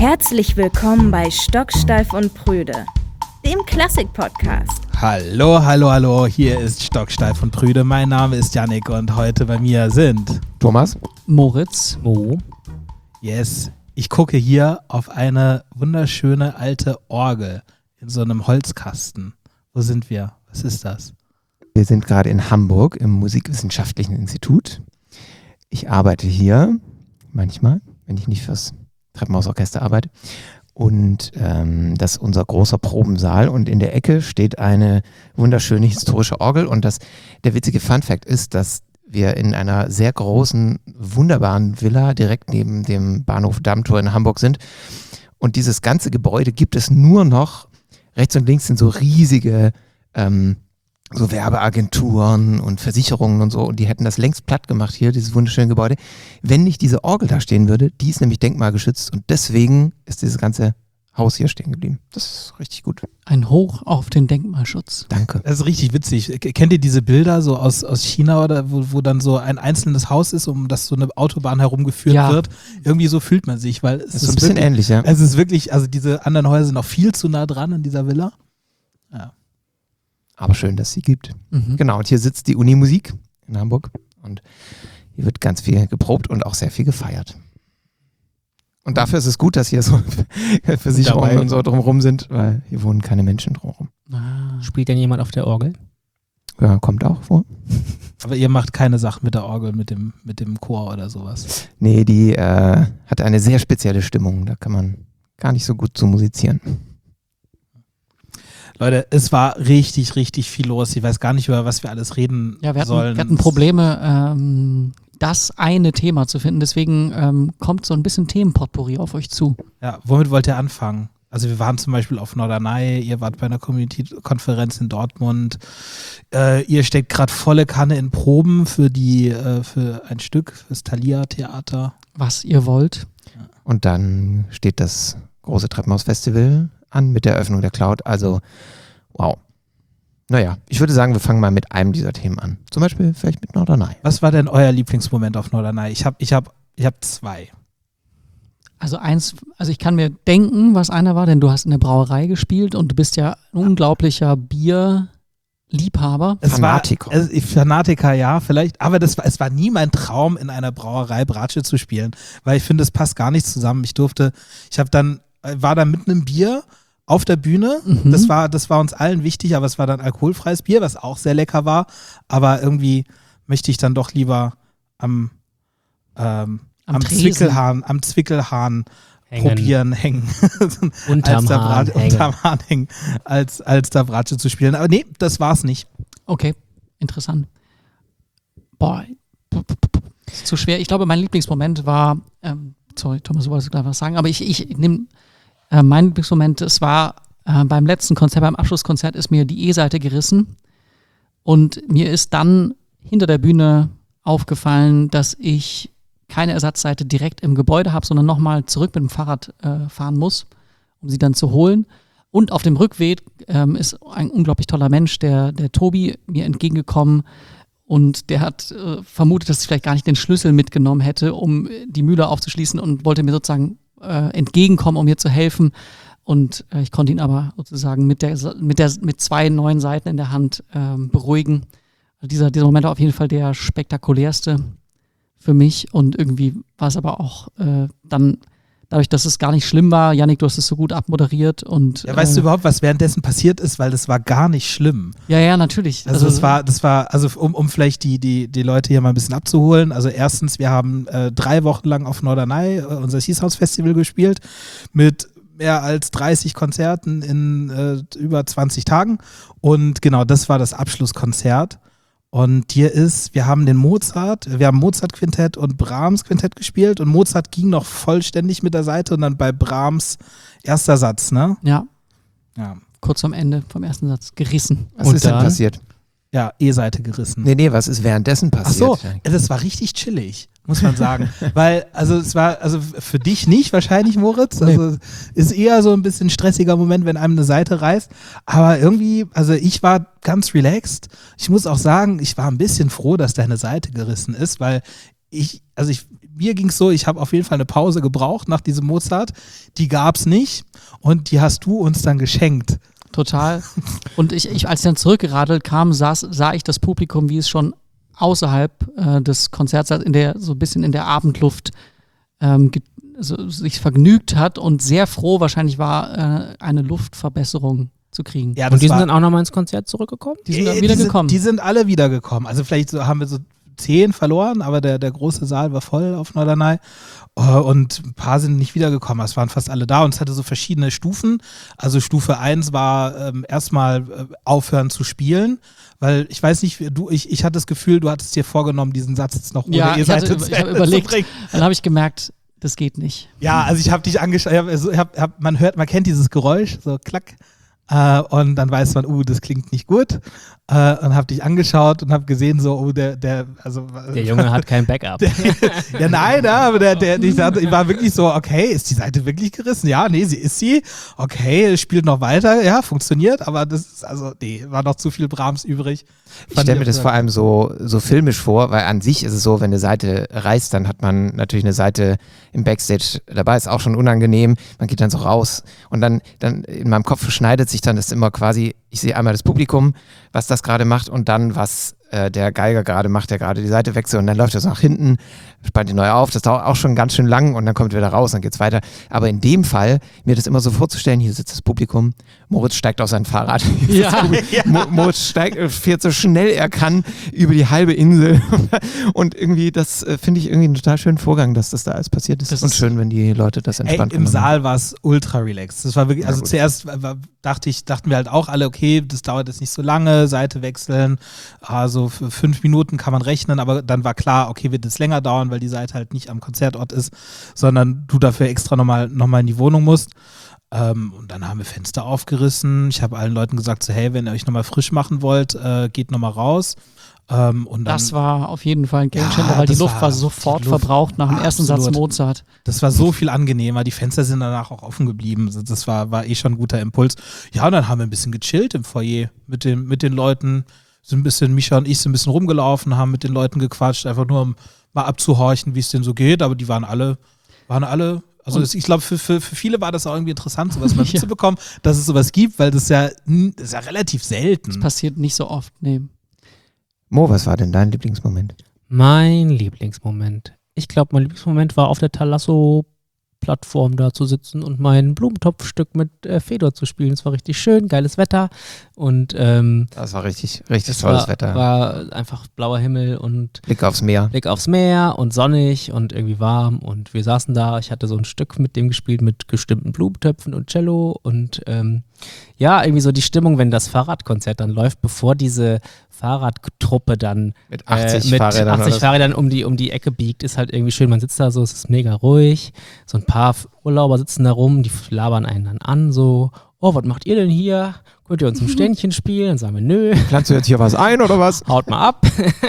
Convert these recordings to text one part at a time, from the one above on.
Herzlich willkommen bei Stocksteif und Prüde, dem Klassik-Podcast. Hallo, hier ist Stocksteif und Prüde. Mein Name ist Yannick und heute bei mir sind Thomas, Moritz, Mo. Yes, ich gucke hier auf eine wunderschöne alte Orgel in so einem Holzkasten. Wo sind wir? Was ist das? Wir sind gerade in Hamburg im Musikwissenschaftlichen Institut. Ich arbeite hier manchmal, wenn ich nicht fürs Treppenhausorchester arbeite. Und das ist unser großer Probensaal und in der Ecke steht eine wunderschöne historische Orgel und der witzige Funfact ist, dass wir in einer sehr großen, wunderbaren Villa direkt neben dem Bahnhof Dammtor in Hamburg sind und dieses ganze Gebäude gibt es nur noch, rechts und links sind so riesige so Werbeagenturen und Versicherungen und so und die hätten das längst platt gemacht hier, dieses wunderschöne Gebäude, wenn nicht diese Orgel da stehen würde, die ist nämlich denkmalgeschützt und deswegen ist dieses ganze Haus hier stehen geblieben. Das ist richtig gut. ein Hoch auf den Denkmalschutz. Danke. Das ist richtig witzig. Kennt ihr diese Bilder so aus China oder wo dann so ein einzelnes Haus ist, um das so eine Autobahn herumgeführt wird? Irgendwie so fühlt man sich, weil es Das ist ein bisschen wirklich, ähnlich, ja. Es ist wirklich, also diese anderen Häuser sind auch viel zu nah dran in dieser Villa. Ja. Aber schön, dass es sie gibt. Mhm. Genau, und hier sitzt die Unimusik in Hamburg und hier wird ganz viel geprobt und auch sehr viel gefeiert. Und dafür ist es gut, dass hier so Versicherungen Dabei- und so drumherum sind, weil hier wohnen keine Menschen drumherum. Ah. Spielt denn jemand auf der Orgel? Ja, kommt auch vor. Aber ihr macht keine Sachen mit der Orgel, mit dem Chor oder sowas. Nee, die hat eine sehr spezielle Stimmung. Da kann man gar nicht so gut zu musizieren. Leute, es war richtig, richtig viel los. Ich weiß gar nicht, über was wir alles reden Ja, wir sollen. hatten Probleme, das eine Thema zu finden. Deswegen kommt so ein bisschen Themenpotpourri auf euch zu. Ja, womit wollt ihr anfangen? Also wir waren zum Beispiel auf Norderney, ihr wart bei einer Community-Konferenz in Dortmund, ihr steckt gerade volle Kanne in Proben für ein Stück, fürs Thalia-Theater. Was ihr wollt. Und dann steht das große Treppenhaus-Festival an mit der Eröffnung der Cloud. Also, wow. Naja, ich würde sagen, wir fangen mal mit einem dieser Themen an. Zum Beispiel vielleicht mit Norderney. Was war denn euer Lieblingsmoment auf Norderney? Ich hab zwei. Also ich kann mir denken, was einer war, denn du hast in der Brauerei gespielt und du bist ja ein unglaublicher Bierliebhaber. Fanatiker. Fanatiker, ja, vielleicht. Aber es war nie mein Traum, in einer Brauerei Bratsche zu spielen, weil ich finde, es passt gar nicht zusammen. War da mit einem Bier auf der Bühne. Mhm. Das war uns allen wichtig, aber es war dann alkoholfreies Bier, was auch sehr lecker war. Aber irgendwie möchte ich dann doch lieber am Zwickelhahn hängen. Unterm Hahn hängen, als da Bratsche zu spielen. Aber nee, das war's nicht. Okay, interessant. Boah, ist zu schwer. Ich glaube, mein Lieblingsmoment war, sorry, Thomas, du wolltest gleich was sagen, aber ich nehme mein Lieblingsmoment, es war beim letzten Konzert, beim Abschlusskonzert ist mir die E-Seite gerissen und mir ist dann hinter der Bühne aufgefallen, dass ich keine Ersatzseite direkt im Gebäude habe, sondern nochmal zurück mit dem Fahrrad fahren muss, um sie dann zu holen. Und auf dem Rückweg ist ein unglaublich toller Mensch, der Tobi, mir entgegengekommen und der hat vermutet, dass ich vielleicht gar nicht den Schlüssel mitgenommen hätte, um die Mühle aufzuschließen und wollte mir sozusagen entgegenkommen, um mir zu helfen. Und ich konnte ihn aber sozusagen mit zwei neuen Seiten in der Hand beruhigen. Also dieser Moment war auf jeden Fall der spektakulärste für mich und irgendwie war es aber auch dann, dadurch, dass es gar nicht schlimm war, Yannick, du hast es so gut abmoderiert und Weißt du überhaupt, was währenddessen passiert ist? Weil das war gar nicht schlimm. Ja, natürlich. Also das war, um vielleicht die Leute hier mal ein bisschen abzuholen. Also erstens, wir haben 3 Wochen lang auf Norderney unser Schießhaus-Festival gespielt mit mehr als 30 Konzerten in über 20 Tagen. Und genau, das war das Abschlusskonzert. Und wir haben Mozart-Quintett und Brahms-Quintett gespielt und Mozart ging noch vollständig mit der Seite und dann bei Brahms erster Satz, ne? Ja, Ja, kurz am Ende vom ersten Satz gerissen. Was Und ist denn dann? passiert? ja, E-Seite gerissen. Nee, was ist währenddessen Ach passiert? so, das war richtig chillig, muss man sagen. Weil, es war für dich nicht wahrscheinlich, Moritz. Also ist eher so ein bisschen stressiger Moment, wenn einem eine Seite reißt. Aber irgendwie, also ich war ganz relaxed. Ich muss auch sagen, ich war ein bisschen froh, dass deine Seite gerissen ist, weil ich mir ging es so, ich habe auf jeden Fall eine Pause gebraucht nach diesem Mozart. Die gab es nicht und die hast du uns dann geschenkt. Total. Und ich als ich dann zurückgeradelt kam, sah ich das Publikum, wie es schon außerhalb des Konzerts so ein bisschen in der Abendluft sich vergnügt hat und sehr froh wahrscheinlich war, eine Luftverbesserung zu kriegen. Ja, und die sind dann auch nochmal ins Konzert zurückgekommen? Die sind wieder gekommen. Die sind alle wiedergekommen. Also vielleicht haben wir so 10 verloren, aber der große Saal war voll auf Norderney. Und ein paar sind nicht wiedergekommen. Es waren fast alle da und es hatte so verschiedene Stufen. Also Stufe 1 war erstmal aufhören zu spielen, weil ich weiß nicht, ich hatte das Gefühl, du hattest dir vorgenommen, diesen Satz jetzt noch ohne ich habe überlegt, dann habe ich gemerkt, das geht nicht. Ja, also ich habe dich angeschaut, man kennt dieses Geräusch, so klack. Und dann weiß man, das klingt nicht gut. Und habe dich angeschaut und habe gesehen, so, der Junge hat kein Backup. Aber ich war wirklich so, okay, ist die Seite wirklich gerissen? Ja, nee, sie. Okay, spielt noch weiter, ja, funktioniert, aber das ist, war noch zu viel Brahms übrig. Ich stelle mir das vor allem so filmisch vor, weil an sich ist es so, wenn eine Seite reißt, dann hat man natürlich eine Seite im Backstage dabei, ist auch schon unangenehm, man geht dann so raus und dann in meinem Kopf schneidet sich dann das immer quasi, ich sehe einmal das Publikum, was das gerade macht und dann, was der Geiger gerade macht, der gerade die Seite wechselt und dann läuft er so nach hinten, spannt die neu auf, das dauert auch schon ganz schön lang und dann kommt er wieder raus, dann geht's weiter. Aber in dem Fall, mir das immer so vorzustellen, hier sitzt das Publikum, Moritz steigt auf sein Fahrrad, Moritz fährt so schnell er kann über die halbe Insel und irgendwie, das finde ich irgendwie einen total schönen Vorgang, dass das da alles passiert ist. Das ist schön, wenn die Leute das entspannt im Saal war es ultra relaxed. Das war wirklich, also zuerst dachten wir halt auch alle, okay, das dauert jetzt nicht so lange, Seite wechseln, also für 5 Minuten kann man rechnen, aber dann war klar, okay, wird es länger dauern, weil die Seite halt nicht am Konzertort ist, sondern du dafür extra nochmal in die Wohnung musst. Und dann haben wir Fenster aufgerissen. Ich habe allen Leuten gesagt, so, hey, wenn ihr euch nochmal frisch machen wollt, geht nochmal raus. Und dann, das war auf jeden Fall ein Gamechanger, weil die Luft war sofort verbraucht nach dem ersten Satz Mozart. Das war so viel angenehmer. Die Fenster sind danach auch offen geblieben. Das war schon ein guter Impuls. Ja, und dann haben wir ein bisschen gechillt im Foyer mit den Leuten. Micha und ich sind ein bisschen rumgelaufen, haben mit den Leuten gequatscht, einfach nur um mal abzuhorchen, wie es denn so geht. Aber die waren alle, also ich glaube, für viele war das auch irgendwie interessant, sowas mal mitzubekommen, dass es sowas gibt, weil das ist ja relativ selten. Das passiert nicht so oft, nee. Mo, was war denn dein Lieblingsmoment? Mein Lieblingsmoment. Ich glaube, mein Lieblingsmoment war auf der Talasso-Plattform da zu sitzen und mein Blumentopfstück mit Fedor zu spielen. Es war richtig schön, geiles Wetter und das war richtig tolles Wetter. War einfach blauer Himmel und Blick aufs Meer und sonnig und irgendwie warm und wir saßen da. Ich hatte so ein Stück mit dem gespielt mit gestimmten Blumentöpfen und Cello und irgendwie so die Stimmung, wenn das Fahrradkonzert dann läuft, bevor diese Fahrradtruppe dann mit 80 Fahrrädern um die Ecke biegt, ist halt irgendwie schön. Man sitzt da so, es ist mega ruhig. So ein paar Urlauber sitzen da rum, die labern einen dann an, so, oh, was macht ihr denn hier? Könnt ihr uns ein Ständchen spielen? Dann sagen wir, nö. Planst du jetzt hier was ein oder was? Haut mal ab.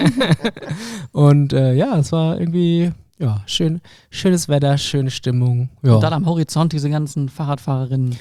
Und es war irgendwie schönes Wetter, schöne Stimmung. Ja. Und dann am Horizont diese ganzen Fahrradfahrerinnen.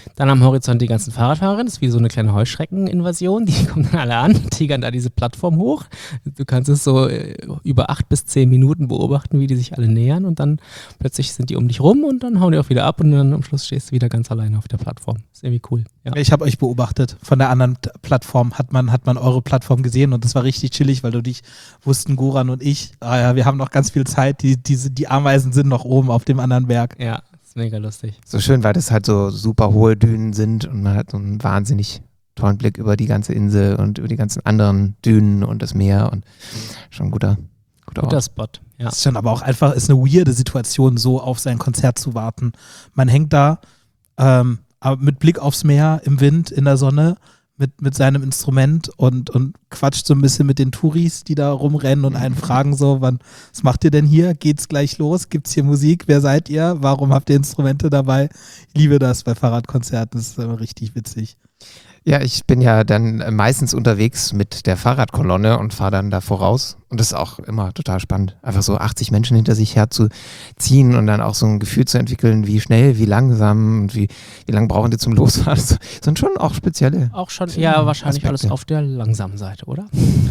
Das ist wie so eine kleine Heuschreckeninvasion. Die kommen dann alle an, tigern da diese Plattform hoch. Du kannst es so über 8 bis 10 Minuten beobachten, wie die sich alle nähern und dann plötzlich sind die um dich rum und dann hauen die auch wieder ab und dann am Schluss stehst du wieder ganz alleine auf der Plattform. Ist irgendwie cool. Ja. Ich habe euch beobachtet. Von der anderen Plattform hat man eure Plattform gesehen und das war richtig chillig, weil wussten Goran und ich, wir haben noch ganz viel Zeit, die Ameisen sind noch oben auf dem anderen Berg. Ja, das ist mega lustig. So schön, weil das halt so super hohe Dünen sind und man hat so einen wahnsinnig tollen Blick über die ganze Insel und über die ganzen anderen Dünen und das Meer und schon ein guter Spot. Ja. Das ist schon aber auch einfach, ist eine weirde Situation, so auf sein Konzert zu warten. Man hängt da aber mit Blick aufs Meer, im Wind, in der Sonne, mit seinem Instrument und quatscht so ein bisschen mit den Touris, die da rumrennen und einen fragen so, was macht ihr denn hier? Geht's gleich los? Gibt's hier Musik? Wer seid ihr? Warum habt ihr Instrumente dabei? Ich liebe das bei Fahrradkonzerten, das ist immer richtig witzig. Ja, ich bin ja dann meistens unterwegs mit der Fahrradkolonne und fahre dann da voraus. Und das ist auch immer total spannend, einfach so 80 Menschen hinter sich herzuziehen und dann auch so ein Gefühl zu entwickeln, wie schnell, wie langsam und wie lange brauchen die zum Losfahren. Das sind schon auch spezielle. Auch schon, ja, wahrscheinlich Aspekte. Alles auf der langsamen Seite, oder?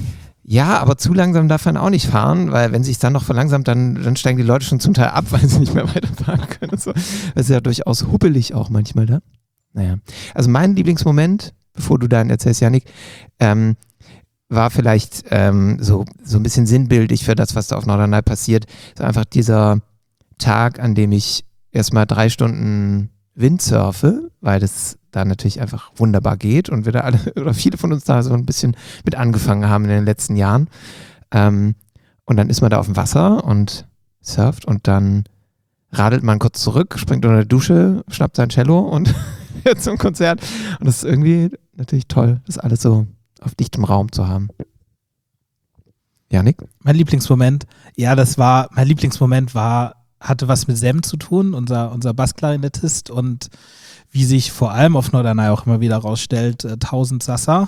Ja, aber zu langsam darf man auch nicht fahren, weil wenn sich dann noch verlangsamt, dann steigen die Leute schon zum Teil ab, weil sie nicht mehr weiterfahren können. So. Das ist ja durchaus huppelig auch manchmal da. Naja, also mein Lieblingsmoment, bevor du dann erzählst, Jannik, war vielleicht so ein bisschen sinnbildlich für das, was da auf Norderney passiert. So einfach dieser Tag, an dem ich erstmal 3 Stunden Windsurfe, weil das da natürlich einfach wunderbar geht und wir da alle oder viele von uns da so ein bisschen mit angefangen haben in den letzten Jahren. Und dann ist man da auf dem Wasser und surft und dann radelt man kurz zurück, springt unter der Dusche, schnappt sein Cello und fährt zum Konzert. Und das ist irgendwie natürlich toll, das alles so auf dichtem Raum zu haben. Jannik? Mein Lieblingsmoment hatte was mit Sem zu tun, unser Bassklarinettist, und wie sich vor allem auf Norderney auch immer wieder rausstellt, 1000 Sasser,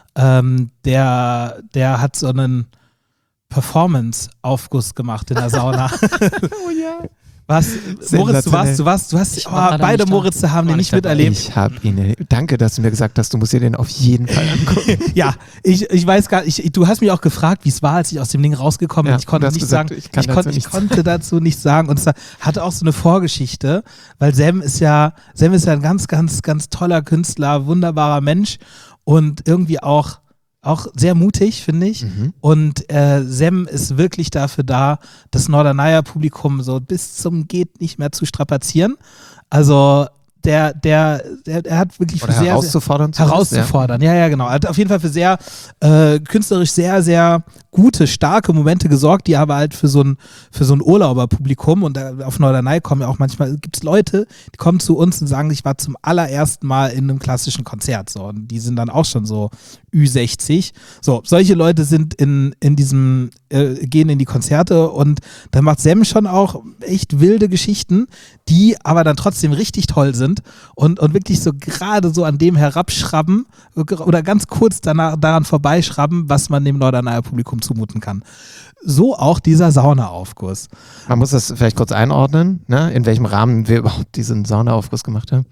der hat so einen Performance-Aufguss gemacht in der Sauna. Oh ja. Was? Moritz, du hast beide Moritze haben den nicht miterlebt. Ich habe ihn. Danke, dass du mir gesagt hast, du musst dir den auf jeden Fall angucken. Ja, ich weiß gar nicht, du hast mich auch gefragt, wie es war, als ich aus dem Ding rausgekommen bin. Ja, ich konnte nicht sagen, ich konnte dazu nichts sagen, und es hatte auch so eine Vorgeschichte, weil Sem ist ja ein ganz, ganz, ganz toller Künstler, wunderbarer Mensch und irgendwie auch sehr mutig, finde ich. Mhm. Und Sem ist wirklich dafür da, das Norderneyer Publikum so bis zum geht nicht mehr zu strapazieren. Also der hat wirklich Oder für sehr herauszufordern. Ja, genau. Er hat auf jeden Fall für sehr künstlerisch sehr, sehr gute, starke Momente gesorgt, die aber halt für so ein Urlauberpublikum, und auf Norderney kommen ja auch manchmal, gibt es Leute, die kommen zu uns und sagen, ich war zum allerersten Mal in einem klassischen Konzert, so, und die sind dann auch schon so Ü60. So, solche Leute sind in diesem, gehen in die Konzerte, und da macht Sem schon auch echt wilde Geschichten, die aber dann trotzdem richtig toll sind und wirklich so gerade so an dem herabschrabben oder ganz kurz daran vorbeischrabben, was man dem Norderneyer Publikum zumuten kann. So auch dieser Saunaaufguss. Man muss das vielleicht kurz einordnen, ne, in welchem Rahmen wir überhaupt diesen Saunaaufguss gemacht haben.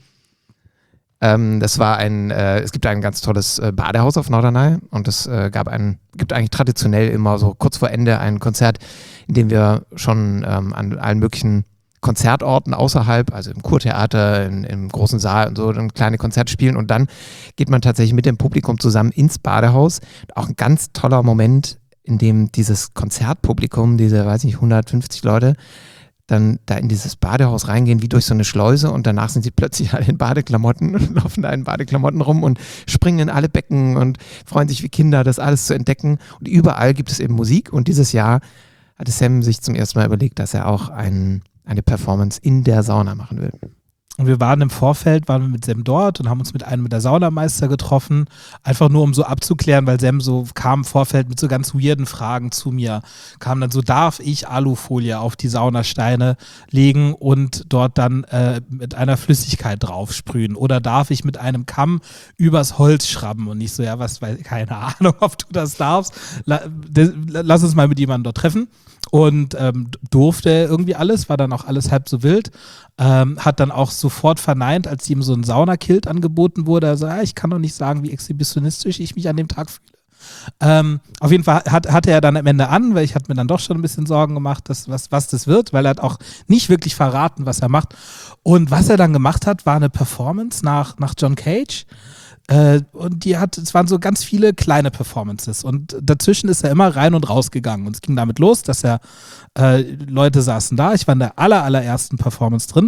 Das war es gibt ein ganz tolles Badehaus auf Norderney, und es gibt eigentlich traditionell immer so kurz vor Ende ein Konzert, in dem wir schon an allen möglichen Konzertorten außerhalb, also im Kurtheater, im großen Saal und so, ein kleines Konzert spielen, und dann geht man tatsächlich mit dem Publikum zusammen ins Badehaus. Auch ein ganz toller Moment, in dem dieses Konzertpublikum, diese, weiß nicht, 150 Leute, dann da in dieses Badehaus reingehen, wie durch so eine Schleuse, und danach sind sie plötzlich alle in Badeklamotten und laufen da in Badeklamotten rum und springen in alle Becken und freuen sich wie Kinder, das alles zu entdecken. Und überall gibt es eben Musik, und dieses Jahr hatte Sem sich zum ersten Mal überlegt, dass er auch eine Performance in der Sauna machen will. Und wir waren mit Sem dort und haben uns mit der Saunameister getroffen, einfach nur um so abzuklären, weil Sem so kam im Vorfeld mit so ganz weirden Fragen zu mir. Kam dann so, darf ich Alufolie auf die Saunasteine legen und dort dann mit einer Flüssigkeit draufsprühen? Oder darf ich mit einem Kamm übers Holz schrubben? Und ich so, ja, keine Ahnung, ob du das darfst. Lass uns mal mit jemandem dort treffen. Und durfte irgendwie alles, war dann auch alles halb so wild. Hat dann auch sofort verneint, als ihm so ein Saunakilt angeboten wurde. Also, ich kann doch nicht sagen, wie exhibitionistisch ich mich an dem Tag fühle. Auf jeden Fall hatte er dann am Ende an, weil ich hatte mir dann doch schon ein bisschen Sorgen gemacht, was das wird, weil er hat auch nicht wirklich verraten, was er macht. Und was er dann gemacht hat, war eine Performance nach John Cage. Und es waren so ganz viele kleine Performances, und dazwischen ist er immer rein und raus gegangen, und es ging damit los, dass Leute saßen da, ich war in der allerersten Performance drin,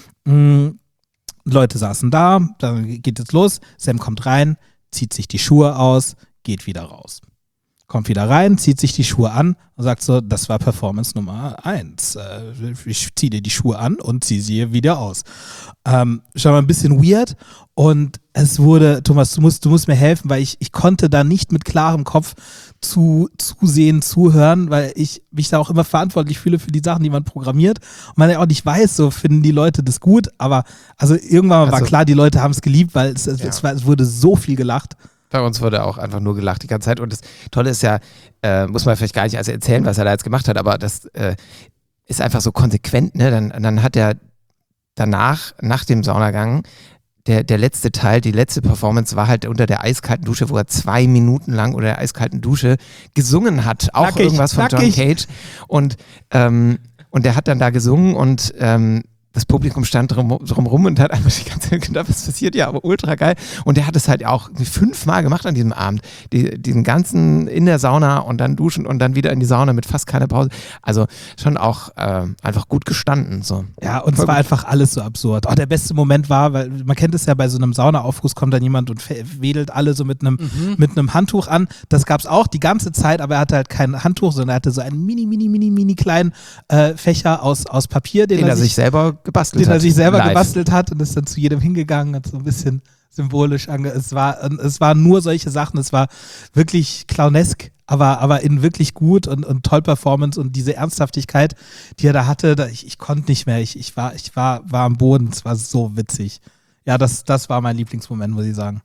Leute saßen da, dann geht es los, Sem kommt rein, zieht sich die Schuhe aus, geht wieder raus. Kommt wieder rein, zieht sich die Schuhe an und sagt so, das war Performance Nummer 1. Ich ziehe dir die Schuhe an und ziehe sie wieder aus. Schon mal ein bisschen weird, und es wurde, Thomas, du musst mir helfen, weil ich konnte da nicht mit klarem Kopf zusehen, zuhören, weil ich mich da auch immer verantwortlich fühle für die Sachen, die man programmiert, und man ja auch nicht weiß, so finden die Leute das gut, aber also irgendwann war klar, die Leute haben es geliebt, weil es wurde so viel gelacht. Bei uns wurde auch einfach nur gelacht die ganze Zeit. Und das Tolle ist ja, muss man vielleicht gar nicht erzählen, was er da jetzt gemacht hat, aber das ist einfach so konsequent, ne? Dann hat er danach, nach dem Saunagang, der letzte Teil, die letzte Performance war halt unter der eiskalten Dusche, wo er 2 Minuten lang unter der eiskalten Dusche gesungen hat. Auch Nackig, irgendwas von John Cage. Und der hat dann da gesungen und das Publikum stand drumrum und hat einfach die ganze Zeit gedacht, was passiert? Ja, aber ultra geil. Und der hat es halt auch 5-mal gemacht an diesem Abend. Diesen ganzen in der Sauna und dann duschen und dann wieder in die Sauna mit fast keiner Pause. Also schon auch einfach gut gestanden. So. Ja, und es war einfach alles so absurd. Auch der beste Moment war, weil man kennt es ja, bei so einem Saunaaufguss kommt dann jemand und wedelt alle so mit einem Handtuch an. Das gab es auch die ganze Zeit, aber er hatte halt kein Handtuch, sondern er hatte so einen mini kleinen Fächer aus Papier, den er sich selber gebastelt hat und ist dann zu jedem hingegangen, hat so ein bisschen symbolisch es war nur solche Sachen, es war wirklich clownesk, aber in wirklich gut und toll Performance und diese Ernsthaftigkeit, die er da hatte, ich konnte nicht mehr, ich war am Boden, es war so witzig. Ja, das war mein Lieblingsmoment, muss ich sagen.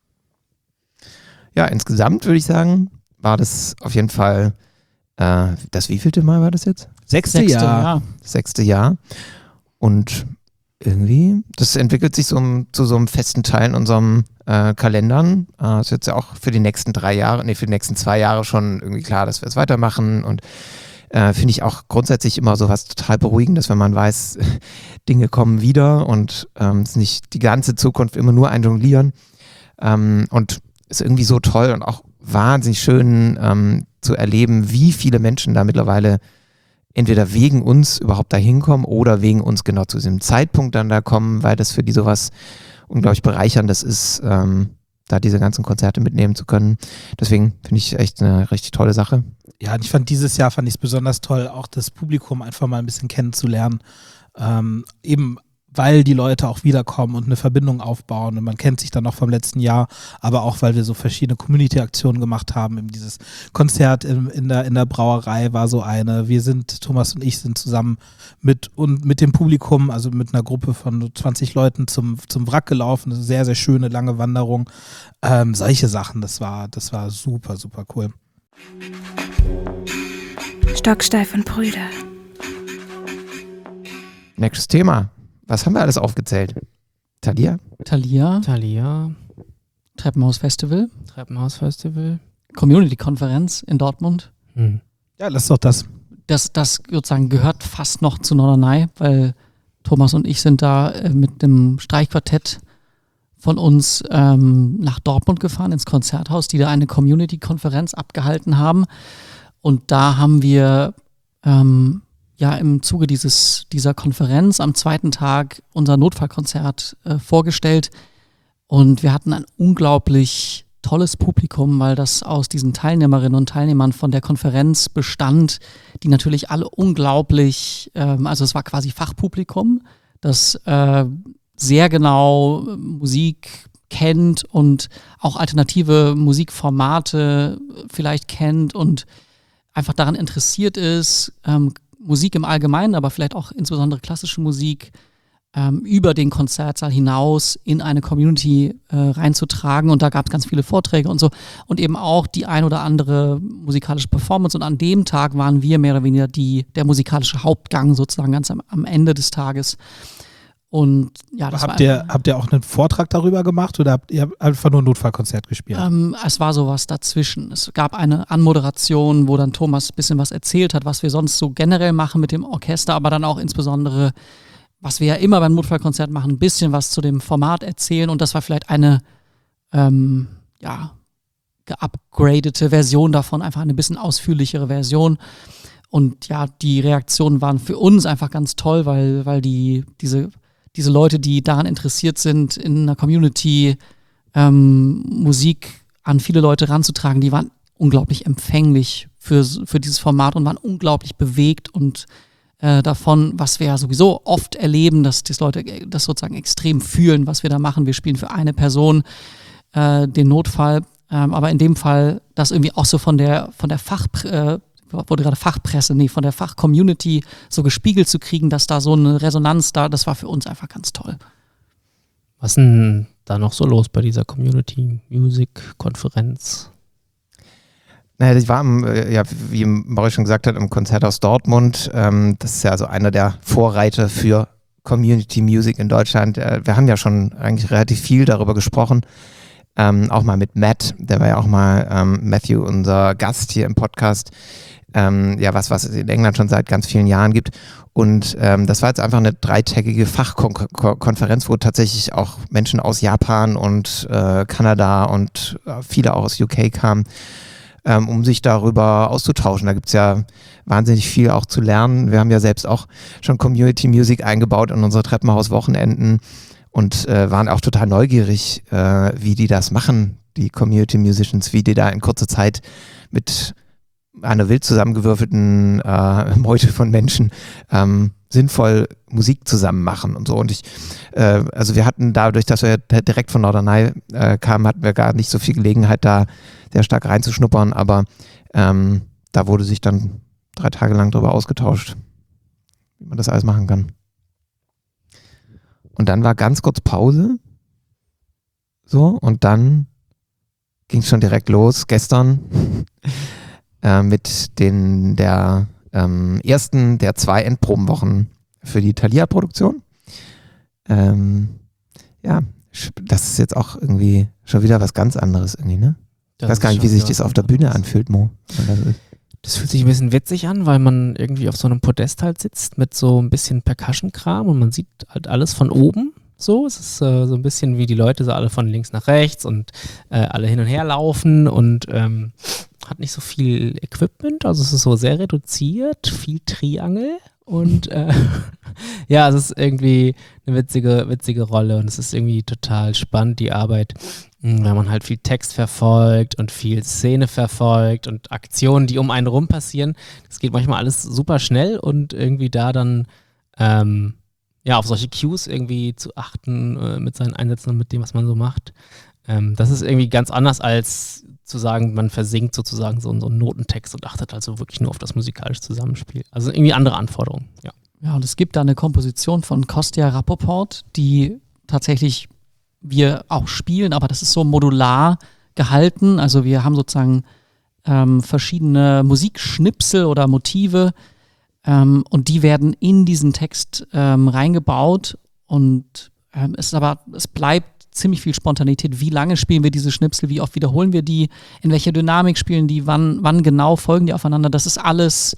Ja, insgesamt würde ich sagen, war das auf jeden Fall das wievielte Mal war das jetzt? Sechste Jahr. 6. Jahr. Und irgendwie, das entwickelt sich zu so einem festen Teil in unserem Kalendern. Ist jetzt ja auch für die nächsten 2 Jahre schon irgendwie klar, dass wir es weitermachen. Und finde ich auch grundsätzlich immer so was total Beruhigendes, wenn man weiß, Dinge kommen wieder und es ist nicht die ganze Zukunft immer nur ein Jonglieren. Und ist irgendwie so toll und auch wahnsinnig schön zu erleben, wie viele Menschen da mittlerweile entweder wegen uns überhaupt da hinkommen oder wegen uns genau zu diesem Zeitpunkt dann da kommen, weil das für die sowas unglaublich bereicherndes ist, da diese ganzen Konzerte mitnehmen zu können. Deswegen finde ich echt eine richtig tolle Sache. Ja, und dieses Jahr fand ich es besonders toll, auch das Publikum einfach mal ein bisschen kennenzulernen. Eben weil die Leute auch wiederkommen und eine Verbindung aufbauen und man kennt sich dann noch vom letzten Jahr, aber auch, weil wir so verschiedene Community-Aktionen gemacht haben. Eben dieses Konzert in der Brauerei war so eine. Thomas und ich sind zusammen mit dem Publikum, also mit einer Gruppe von 20 Leuten zum Wrack gelaufen. Eine sehr, sehr schöne, lange Wanderung. Solche Sachen, das war super, super cool. Stocksteif und Prüde. Nächstes Thema. Was haben wir alles aufgezählt? Thalia. Treppenhaus-Festival. Treppenhaus-Festival. Community-Konferenz in Dortmund. Ja, lass doch das. Das sozusagen gehört fast noch zu Norderney, weil Thomas und ich sind da mit dem Streichquartett von uns nach Dortmund gefahren, ins Konzerthaus, die da eine Community-Konferenz abgehalten haben. Und da haben wir im Zuge dieser Konferenz am 2. Tag unser Notfallkonzert vorgestellt. Und wir hatten ein unglaublich tolles Publikum, weil das aus diesen Teilnehmerinnen und Teilnehmern von der Konferenz bestand, die natürlich alle unglaublich, also es war quasi Fachpublikum, das sehr genau Musik kennt und auch alternative Musikformate vielleicht kennt und einfach daran interessiert ist, Musik im Allgemeinen, aber vielleicht auch insbesondere klassische Musik über den Konzertsaal hinaus in eine Community reinzutragen. Und da gab es ganz viele Vorträge und so und eben auch die ein oder andere musikalische Performance. Und an dem Tag waren wir mehr oder weniger der musikalische Hauptgang sozusagen ganz am Ende des Tages. Und ja, das habt ihr auch einen Vortrag darüber gemacht oder habt ihr einfach nur ein Notfallkonzert gespielt? Es war sowas dazwischen. Es gab eine Anmoderation, wo dann Thomas ein bisschen was erzählt hat, was wir sonst so generell machen mit dem Orchester, aber dann auch insbesondere, was wir ja immer beim Notfallkonzert machen, ein bisschen was zu dem Format erzählen. Und das war vielleicht eine geupgradete Version davon, einfach eine bisschen ausführlichere Version. Und ja, die Reaktionen waren für uns einfach ganz toll, weil diese Leute, die daran interessiert sind, in einer Community Musik an viele Leute ranzutragen, die waren unglaublich empfänglich für dieses Format und waren unglaublich bewegt und davon, was wir ja sowieso oft erleben, dass die Leute das sozusagen extrem fühlen, was wir da machen. Wir spielen für eine Person den Notfall, aber in dem Fall das irgendwie auch so von der Fachcommunity so gespiegelt zu kriegen, dass da so eine Resonanz das war für uns einfach ganz toll. Was ist denn da noch so los bei dieser Community-Music-Konferenz? Naja, ich war wie Maurice schon gesagt hat, im Konzerthaus Dortmund. Das ist ja also einer der Vorreiter für Community Music in Deutschland. Wir haben ja schon eigentlich relativ viel darüber gesprochen. Auch mal mit Matt, der war ja auch mal Matthew, unser Gast hier im Podcast. Was es in England schon seit ganz vielen Jahren gibt. Und das war jetzt einfach eine 3-tägige Fachkonferenz, wo tatsächlich auch Menschen aus Japan und Kanada und viele auch aus UK kamen, um sich darüber auszutauschen. Da gibt es ja wahnsinnig viel auch zu lernen. Wir haben ja selbst auch schon Community Music eingebaut in unsere Treppenhaus-Wochenenden und waren auch total neugierig, wie die das machen, die Community Musicians, wie die da in kurzer Zeit mit einer wild zusammengewürfelten Meute von Menschen sinnvoll Musik zusammen machen und so. Und also wir hatten dadurch, dass wir direkt von Norderney kamen, hatten wir gar nicht so viel Gelegenheit, da sehr stark reinzuschnuppern, aber da wurde sich dann 3 Tage lang drüber ausgetauscht, wie man das alles machen kann. Und dann war ganz kurz Pause. So, und dann ging es schon direkt los, gestern, mit der ersten der 2 Endprobenwochen für die Thalia-Produktion. Das ist jetzt auch irgendwie schon wieder was ganz anderes irgendwie, ne? Ich weiß gar nicht, wie sich das auf der Bühne anfühlt, Mo. Das fühlt sich ein bisschen witzig an, weil man irgendwie auf so einem Podest halt sitzt mit so ein bisschen Percussion-Kram und man sieht halt alles von oben. So, es ist so ein bisschen wie die Leute so alle von links nach rechts und alle hin und her laufen und hat nicht so viel Equipment, also es ist so sehr reduziert, viel Triangel und es ist irgendwie eine witzige Rolle und es ist irgendwie total spannend, die Arbeit, wenn man halt viel Text verfolgt und viel Szene verfolgt und Aktionen, die um einen rum passieren. Das geht manchmal alles super schnell und irgendwie da dann auf solche Cues irgendwie zu achten mit seinen Einsätzen und mit dem, was man so macht. Das ist irgendwie ganz anders als zu sagen, man versinkt sozusagen so einen Notentext und achtet also wirklich nur auf das musikalische Zusammenspiel. Also irgendwie andere Anforderungen, ja. Ja, und es gibt da eine Komposition von Kostja Rappoport, die tatsächlich wir auch spielen, aber das ist so modular gehalten. Also wir haben sozusagen verschiedene Musikschnipsel oder Motive und die werden in diesen Text reingebaut und es bleibt ziemlich viel Spontanität. Wie lange spielen wir diese Schnipsel? Wie oft wiederholen wir die? In welcher Dynamik spielen die? Wann genau folgen die aufeinander? Das ist alles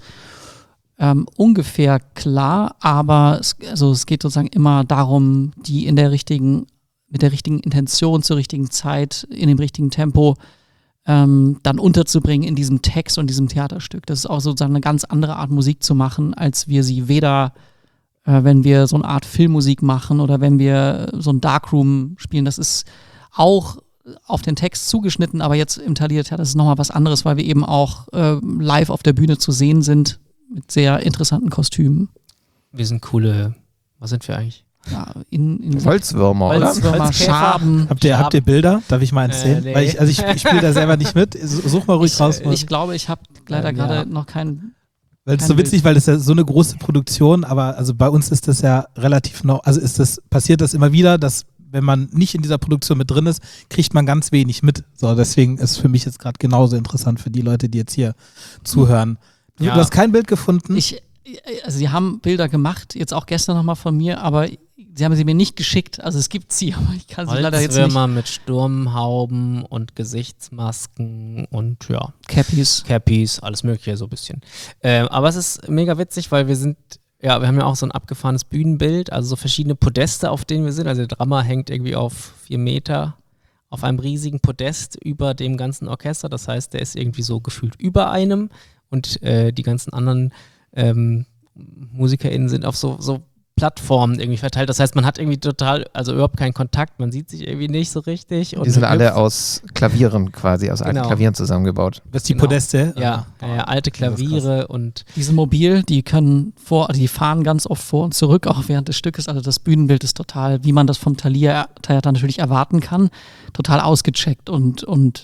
ungefähr klar, aber es geht sozusagen immer darum, die mit der richtigen Intention zur richtigen Zeit, in dem richtigen Tempo dann unterzubringen in diesem Text und diesem Theaterstück. Das ist auch sozusagen eine ganz andere Art Musik zu machen, als wir sie weder wenn wir so eine Art Filmmusik machen oder wenn wir so ein Darkroom spielen. Das ist auch auf den Text zugeschnitten, aber jetzt im Thalia-Theater ist es nochmal was anderes, weil wir eben auch live auf der Bühne zu sehen sind mit sehr interessanten Kostümen. Wir sind was sind wir eigentlich? Ja, Holzwürmer, oder? Holzwürmer, Schaben. Habt ihr Bilder? Darf ich mal eins sehen? Nee. Weil ich spiele da selber nicht mit. Such mal ruhig raus. Ich glaube, ich habe leider gerade noch keinen. Weil es ist so witzig, weil das ja so eine große Produktion, aber also bei uns ist das ja relativ passiert das immer wieder, dass wenn man nicht in dieser Produktion mit drin ist, kriegt man ganz wenig mit. So, deswegen ist für mich jetzt gerade genauso interessant für die Leute, die jetzt hier zuhören. Du hast kein Bild gefunden? Sie haben Bilder gemacht, jetzt auch gestern nochmal von mir, aber sie haben sie mir nicht geschickt. Also es gibt sie, aber ich kann sie leider jetzt nicht. Holzwürmer mit Sturmhauben und Gesichtsmasken und Cappies, alles mögliche so ein bisschen. Aber es ist mega witzig, weil wir haben ja auch so ein abgefahrenes Bühnenbild, also so verschiedene Podeste, auf denen wir sind. Also der Drummer hängt irgendwie auf 4 Meter auf einem riesigen Podest über dem ganzen Orchester. Das heißt, der ist irgendwie so gefühlt über einem und die ganzen anderen MusikerInnen sind auf so Plattformen irgendwie verteilt. Das heißt, man hat irgendwie überhaupt keinen Kontakt, man sieht sich irgendwie nicht so richtig. Und die sind alle aus Klavieren quasi, aus alten Klavieren zusammengebaut. Das ist die Podeste? Ja, alte Klaviere und die sind mobil, die fahren ganz oft vor und zurück, auch während des Stückes. Also das Bühnenbild ist total, wie man das vom Thalia-Theater natürlich erwarten kann, total ausgecheckt und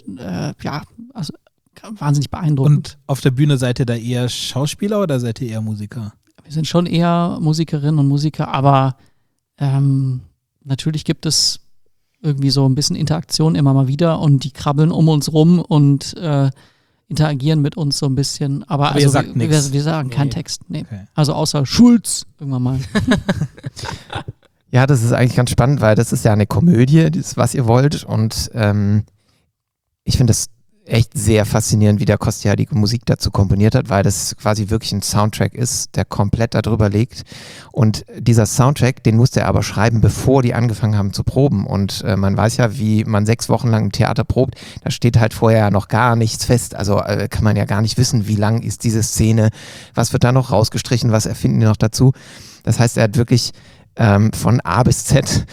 also wahnsinnig beeindruckend. Und auf der Bühne seid ihr da eher Schauspieler oder seid ihr eher Musiker? Wir sind schon eher Musikerinnen und Musiker, aber natürlich gibt es irgendwie so ein bisschen Interaktion immer mal wieder und die krabbeln um uns rum und interagieren mit uns so ein bisschen. Aber also ihr sagt nichts? Wir sagen keinen Text. Nee. Okay. Also außer Schulz irgendwann mal. Ja, das ist eigentlich ganz spannend, weil das ist ja eine Komödie, das, was ihr wollt. Und ich finde das echt sehr faszinierend, wie der Kostja die Musik dazu komponiert hat, weil das quasi wirklich ein Soundtrack ist, der komplett darüber liegt. Und dieser Soundtrack, den musste er aber schreiben, bevor die angefangen haben zu proben. Und man weiß ja, wie man 6 Wochen lang im Theater probt, da steht halt vorher ja noch gar nichts fest. Also kann man ja gar nicht wissen, wie lang ist diese Szene, was wird da noch rausgestrichen, was erfinden die noch dazu. Das heißt, er hat wirklich von A bis Z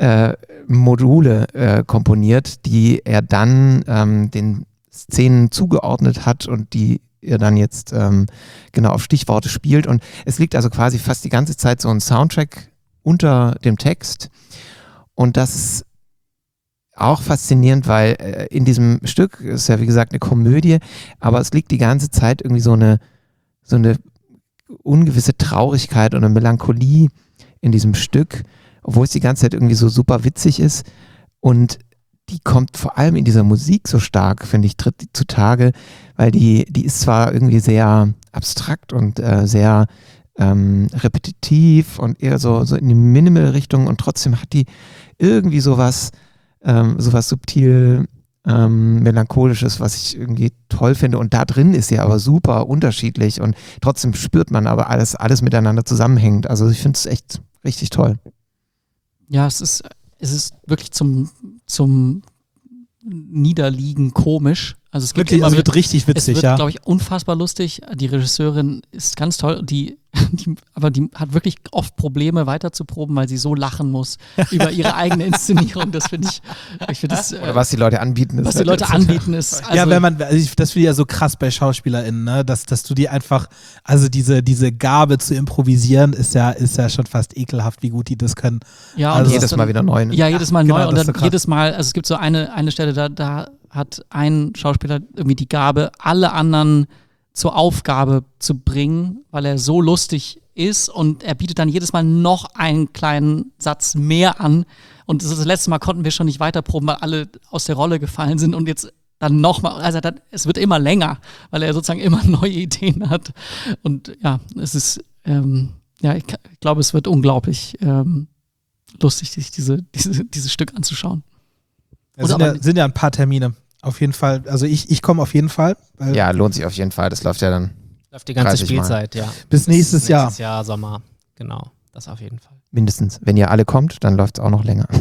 Module komponiert, die er dann den Szenen zugeordnet hat und die er dann jetzt genau auf Stichworte spielt. Und es liegt also quasi fast die ganze Zeit so ein Soundtrack unter dem Text. Und das ist auch faszinierend, weil in diesem Stück ist ja wie gesagt eine Komödie, aber es liegt die ganze Zeit irgendwie so eine ungewisse Traurigkeit und eine Melancholie in diesem Stück, obwohl es die ganze Zeit irgendwie so super witzig ist. Und die kommt vor allem in dieser Musik so stark, finde ich, tritt die zutage, weil die ist zwar irgendwie sehr abstrakt und sehr repetitiv und eher so in die Minimal-Richtung und trotzdem hat die irgendwie sowas subtil Melancholisches, was ich irgendwie toll finde. Und da drin ist sie aber super unterschiedlich und trotzdem spürt man aber alles miteinander zusammenhängt. Also ich finde es echt richtig toll. Ja, es ist wirklich zum Niederliegen komisch. Also es gibt Wirklich, es wird richtig witzig, es wird, ja. glaube ich, unfassbar lustig. Die Regisseurin ist ganz toll, aber die hat wirklich oft Probleme weiterzuproben, weil sie so lachen muss über ihre eigene Inszenierung. Das finde ich das, Oder was die Leute anbieten ist. was die Leute anbieten ist. Also, Ja, das finde ich ja so krass bei SchauspielerInnen, ne? dass du die einfach, also diese Gabe zu improvisieren ist ja schon fast ekelhaft, wie gut die das können. ja, also und jedes Mal wieder neu. Ne? Ja, jedes Mal genau, neu und das ist dann so krass. jedes Mal, also es gibt so eine Stelle, da hat ein Schauspieler irgendwie die Gabe, alle anderen zur Aufgabe zu bringen, weil er so lustig ist und er bietet dann jedes Mal noch einen kleinen Satz mehr an und das letzte Mal konnten wir schon nicht weiterproben, weil alle aus der Rolle gefallen sind und jetzt dann nochmal, also es wird immer länger, weil er sozusagen immer neue Ideen hat und ja, es ist, ich glaube, es wird unglaublich lustig, sich dieses Stück anzuschauen. Es sind ja ein paar Termine. Auf jeden Fall. Also ich komme auf jeden Fall. Weil Ja, lohnt sich auf jeden Fall. Das läuft ja dann Läuft die ganze 30 Mal. Spielzeit, ja. Bis nächstes Jahr. Nächstes Jahr, Sommer. Genau, das auf jeden Fall. mindestens. Wenn ihr alle kommt, dann läuft es auch noch länger.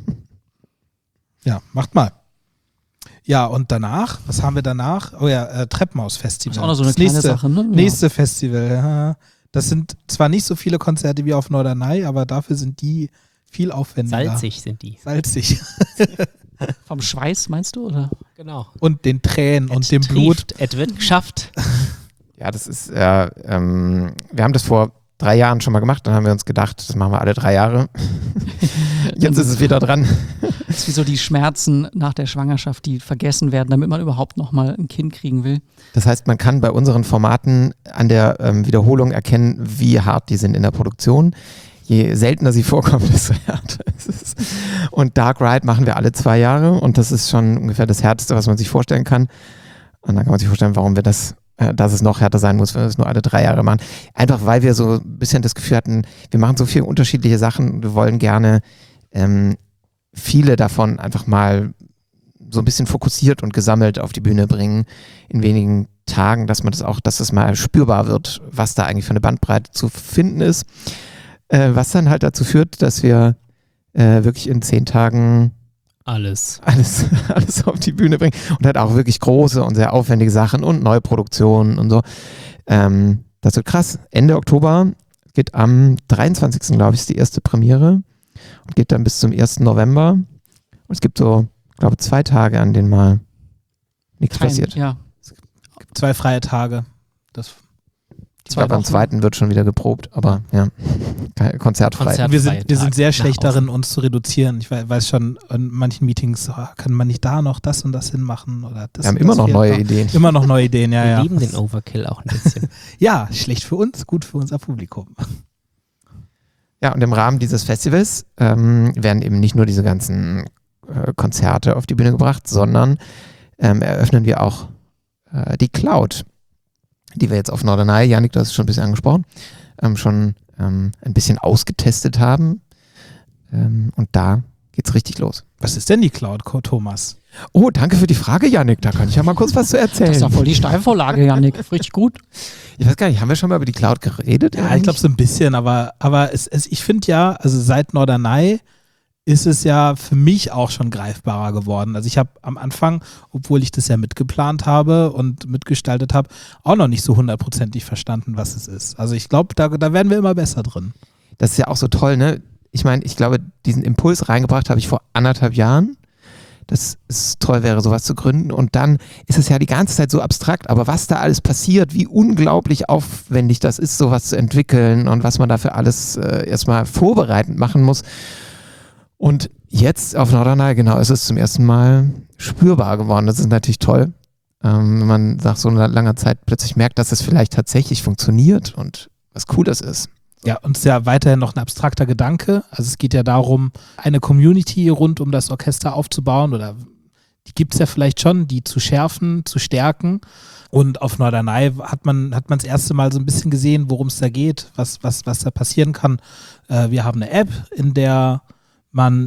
Ja, macht mal. Ja, und danach, was haben wir danach? Oh ja, Treppenhaus-Festival. Das ist auch noch so eine Das kleine nächste, Sache, ne? Nächste Festival, ja. Das sind zwar nicht so viele Konzerte wie auf Norderney, aber dafür sind die viel aufwendiger. Salzig sind die. Salzig. Vom Schweiß meinst du, oder? Genau. Und den Tränen und dem Blut. Es wird geschafft. Ja, das ist, wir haben das vor 3 Jahren schon mal gemacht, dann haben wir uns gedacht, das machen wir alle 3 Jahre. Jetzt ist es wieder dran. Das ist wie so die Schmerzen nach der Schwangerschaft, die vergessen werden, damit man überhaupt noch mal ein Kind kriegen will. Das heißt, man kann bei unseren Formaten an der Wiederholung erkennen, wie hart die sind in der Produktion. Je seltener sie vorkommen, desto härter ist es. Und Dark Ride machen wir alle 2 Jahre und das ist schon ungefähr das Härteste, was man sich vorstellen kann. Und dann kann man sich vorstellen, warum wir dass es noch härter sein muss, wenn wir es nur alle 3 Jahre machen. Einfach weil wir so ein bisschen das Gefühl hatten, wir machen so viele unterschiedliche Sachen. Wir wollen gerne viele davon einfach mal so ein bisschen fokussiert und gesammelt auf die Bühne bringen in wenigen Tagen, dass das mal spürbar wird, was da eigentlich für eine Bandbreite zu finden ist. Was dann halt dazu führt, dass wir wirklich in 10 Tagen alles auf die Bühne bringen und halt auch wirklich große und sehr aufwendige Sachen und Neuproduktionen und so. Das wird krass. Ende Oktober geht am 23. glaube ich, ist die erste Premiere und geht dann bis zum 1. November. Und es gibt so, glaube ich, 2 Tage, an denen mal nichts passiert. Ja. 2 freie Tage. Das Ich glaube, am 2. wird schon wieder geprobt, aber ja, konzertfrei. wir sind sehr schlecht nach darin, uns zu reduzieren. Ich weiß schon, in manchen Meetings kann man nicht da noch das und das hinmachen. Oder das Wir haben und immer das noch fehlt neue Ideen. Immer noch neue Ideen, ja, Wir ja. lieben den Overkill auch ein bisschen. Ja, schlecht für uns, gut für unser Publikum. Ja, und im Rahmen dieses Festivals werden eben nicht nur diese ganzen Konzerte auf die Bühne gebracht, sondern eröffnen wir auch die Cloud, die wir jetzt auf Norderney, Jannik, du hast es schon ein bisschen angesprochen, schon ein bisschen ausgetestet haben. Und da geht's richtig los. Was ist denn die Cloud, Thomas? Oh, danke für die Frage, Yannick. Da kann ich ja mal kurz was zu erzählen. Das ist ja voll die Steilvorlage, Yannick. Richtig gut. Ich weiß gar nicht, haben wir schon mal über die Cloud geredet? Ja, ich glaube so ein bisschen, aber ich finde ja, also seit Norderney ist es ja für mich auch schon greifbarer geworden. Also ich habe am Anfang, obwohl ich das ja mitgeplant habe und mitgestaltet habe, auch noch nicht so 100%ig verstanden, was es ist. Also ich glaube, da werden wir immer besser drin. Das ist ja auch so toll, ne? Ich meine, ich glaube, diesen Impuls reingebracht habe ich vor 1,5 Jahren, dass es toll wäre, sowas zu gründen. Und dann ist es ja die ganze Zeit so abstrakt, aber was da alles passiert, wie unglaublich aufwendig das ist, sowas zu entwickeln und was man dafür alles erstmal vorbereitend machen muss. Und jetzt auf Norderney, genau, ist es zum ersten Mal spürbar geworden. Das ist natürlich toll, wenn man nach so einer langer Zeit plötzlich merkt, dass es vielleicht tatsächlich funktioniert und was Cooles ist. Ja, und es ist ja weiterhin noch ein abstrakter Gedanke. Also es geht ja darum, eine Community rund um das Orchester aufzubauen oder die gibt es ja vielleicht schon, die zu schärfen, zu stärken. Und auf Norderney hat man das erste Mal so ein bisschen gesehen, worum es da geht, was da passieren kann. Wir haben eine App, in der man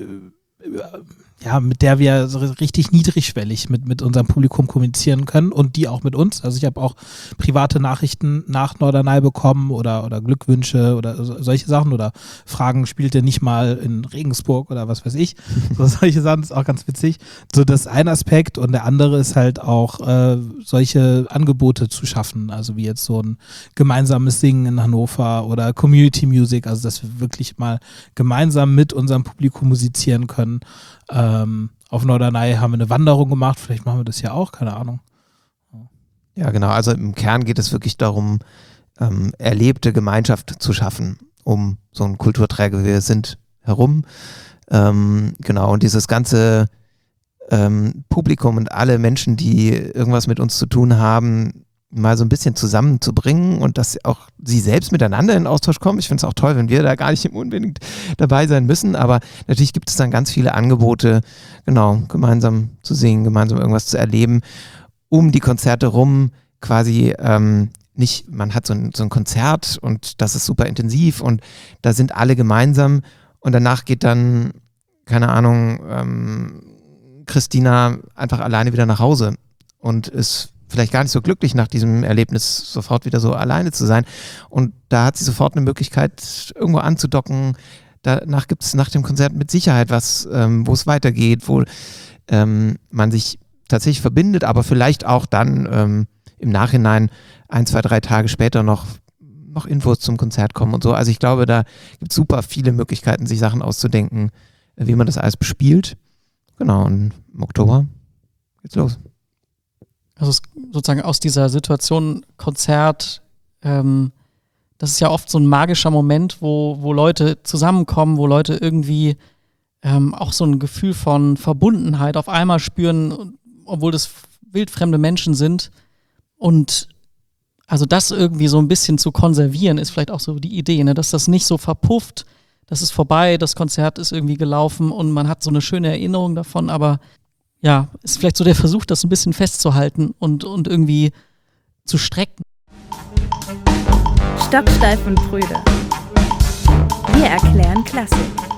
mit der wir so richtig niedrigschwellig mit unserem Publikum kommunizieren können und die auch mit uns. Also ich habe auch private Nachrichten nach Norderney bekommen oder Glückwünsche oder solche Sachen oder Fragen, spielt ihr nicht mal in Regensburg oder was weiß ich. So solche Sachen ist auch ganz witzig. So, das ist ein Aspekt und der andere ist halt auch solche Angebote zu schaffen, also wie jetzt so ein gemeinsames Singen in Hannover oder Community Music, also dass wir wirklich mal gemeinsam mit unserem Publikum musizieren können. Auf Norderney haben wir eine Wanderung gemacht, vielleicht machen wir das ja auch, keine Ahnung. Ja, genau, also im Kern geht es wirklich darum, erlebte Gemeinschaft zu schaffen, um so einen Kulturträger, wie wir sind, herum. Genau, und dieses ganze Publikum und alle Menschen, die irgendwas mit uns zu tun haben, mal so ein bisschen zusammenzubringen und dass auch sie selbst miteinander in Austausch kommen. Ich finde es auch toll, wenn wir da gar nicht unbedingt dabei sein müssen, aber natürlich gibt es dann ganz viele Angebote, genau, gemeinsam zu singen, gemeinsam irgendwas zu erleben, um die Konzerte rum quasi nicht, man hat so ein Konzert und das ist super intensiv und da sind alle gemeinsam und danach geht dann, keine Ahnung, Christina einfach alleine wieder nach Hause und ist vielleicht gar nicht so glücklich nach diesem Erlebnis, sofort wieder so alleine zu sein. Und da hat sie sofort eine Möglichkeit, irgendwo anzudocken. Danach gibt es nach dem Konzert mit Sicherheit was, wo es weitergeht, wo man sich tatsächlich verbindet, aber vielleicht auch dann im Nachhinein 1, 2, 3 Tage später noch Infos zum Konzert kommen und so. Also ich glaube, da gibt es super viele Möglichkeiten, sich Sachen auszudenken, wie man das alles bespielt. Genau, und im Oktober geht's los. Also sozusagen aus dieser Situation Konzert, das ist ja oft so ein magischer Moment, wo Leute zusammenkommen, wo Leute irgendwie auch so ein Gefühl von Verbundenheit auf einmal spüren, obwohl das wildfremde Menschen sind. Und also das irgendwie so ein bisschen zu konservieren, ist vielleicht auch so die Idee, ne? Dass das nicht so verpufft, das ist vorbei, das Konzert ist irgendwie gelaufen und man hat so eine schöne Erinnerung davon, aber ja, ist vielleicht so der Versuch, das ein bisschen festzuhalten und irgendwie zu strecken. Stocksteif und Prüde. Wir erklären Klassik.